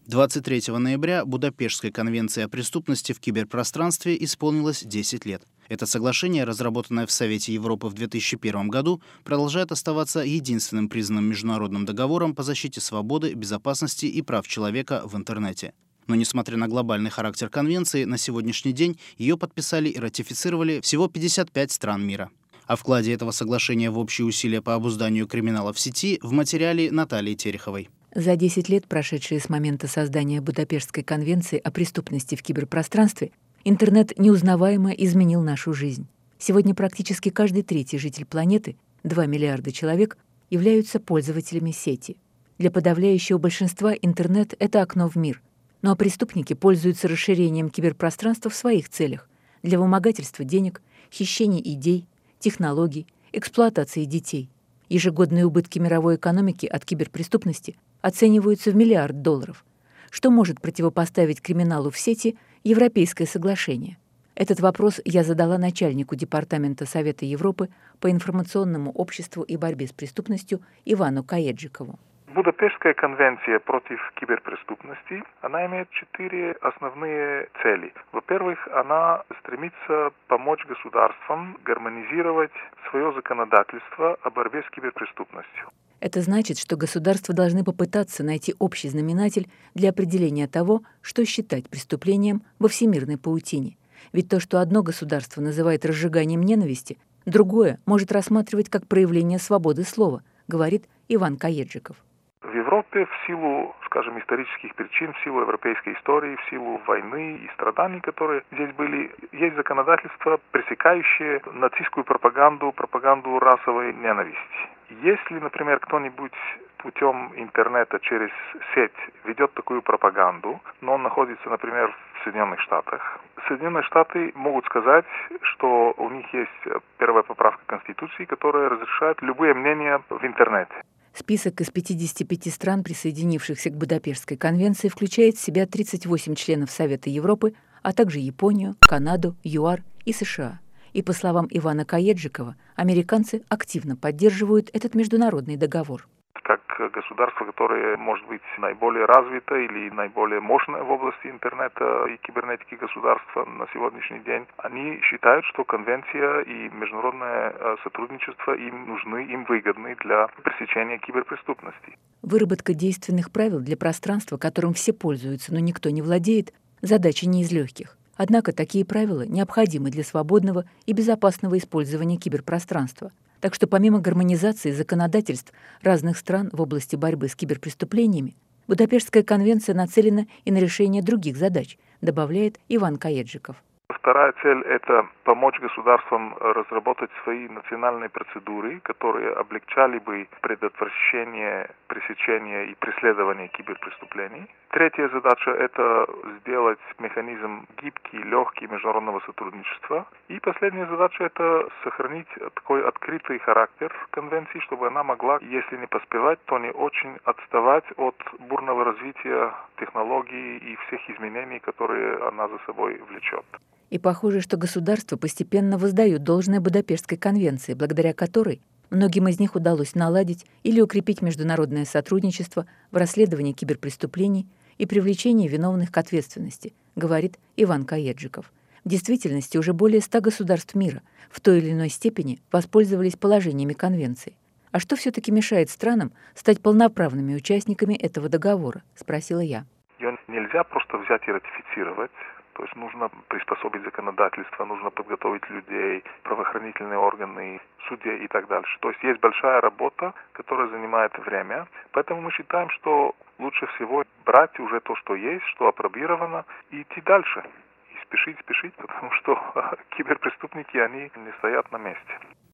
23 ноября Будапештской конвенции о преступности в киберпространстве исполнилось 10 лет. Это соглашение, разработанное в Совете Европы в 2001 году, продолжает оставаться единственным признанным международным договором по защите свободы, безопасности и прав человека в интернете. Но несмотря на глобальный характер конвенции, на сегодняшний день ее подписали и ратифицировали всего 55 стран мира. О вкладе этого соглашения в общие усилия по обузданию криминала в сети в материале Натальи Тереховой. За 10 лет, прошедшие с момента создания Будапештской конвенции о преступности в киберпространстве, интернет неузнаваемо изменил нашу жизнь. Сегодня практически каждый третий житель планеты, 2 миллиарда человек, являются пользователями сети. Для подавляющего большинства интернет — это окно в мир. Ну а преступники пользуются расширением киберпространства в своих целях — для вымогательства денег, хищения идей, технологий, эксплуатации детей. Ежегодные убытки мировой экономики от киберпреступности оцениваются в $1 миллиард. Что может противопоставить криминалу в сети Европейское соглашение? Этот вопрос я задала начальнику Департамента Совета Европы по информационному обществу и борьбе с преступностью Ивану Каеджикову. Будапештская конвенция против киберпреступности, она имеет 4 основные цели. Во-первых, она стремится помочь государствам гармонизировать свое законодательство о борьбе с киберпреступностью. Это значит, что государства должны попытаться найти общий знаменатель для определения того, что считать преступлением во всемирной паутине. Ведь то, что одно государство называет разжиганием ненависти, другое может рассматривать как проявление свободы слова, говорит Иван Каеджиков. В Европе в силу, скажем, исторических причин, в силу европейской истории, в силу войны и страданий, которые здесь были, есть законодательство, пресекающее нацистскую пропаганду, пропаганду расовой ненависти. Если, например, кто-нибудь путем интернета через сеть ведет такую пропаганду, но он находится, например, в Соединенных Штатах, Соединенные Штаты могут сказать, что у них есть первая поправка Конституции, которая разрешает любые мнения в интернете. Список из 55 стран, присоединившихся к Будапештской конвенции, включает в себя 38 членов Совета Европы, а также Японию, Канаду, ЮАР и США. И, по словам Ивана Каеджикова, американцы активно поддерживают этот международный договор. Как государство, которое может быть наиболее развито или наиболее мощное в области интернета и кибернетики государства на сегодняшний день, они считают, что конвенция и международное сотрудничество им нужны, им выгодны для пресечения киберпреступности. Выработка действенных правил для пространства, которым все пользуются, но никто не владеет, задача не из легких. Однако такие правила необходимы для свободного и безопасного использования киберпространства. Так что помимо гармонизации законодательств разных стран в области борьбы с киберпреступлениями, Будапештская конвенция нацелена и на решение других задач, добавляет Иван Каеджиков. Вторая цель – это помочь государствам разработать свои национальные процедуры, которые облегчали бы предотвращение, пресечение и преследование киберпреступлений. Третья задача – это сделать механизм гибкий, легкий международного сотрудничества. И последняя задача – это сохранить такой открытый характер конвенции, чтобы она могла, если не поспевать, то не очень отставать от бурного развития технологий и всех изменений, которые она за собой влечет. И похоже, что государства постепенно воздают должное Будапештской конвенции, благодаря которой многим из них удалось наладить или укрепить международное сотрудничество в расследовании киберпреступлений и привлечении виновных к ответственности, говорит Иван Каеджиков. В действительности уже более 100 государств мира в той или иной степени воспользовались положениями конвенции. А что все-таки мешает странам стать полноправными участниками этого договора, спросила я. Ее нельзя просто взять и ратифицировать. То есть нужно приспособить законодательство, нужно подготовить людей, правоохранительные органы, судьи и так дальше. То есть есть большая работа, которая занимает время. Поэтому мы считаем, что лучше всего брать уже то, что есть, что апробировано, и идти дальше. И спешить, потому что киберпреступники, они не стоят на месте.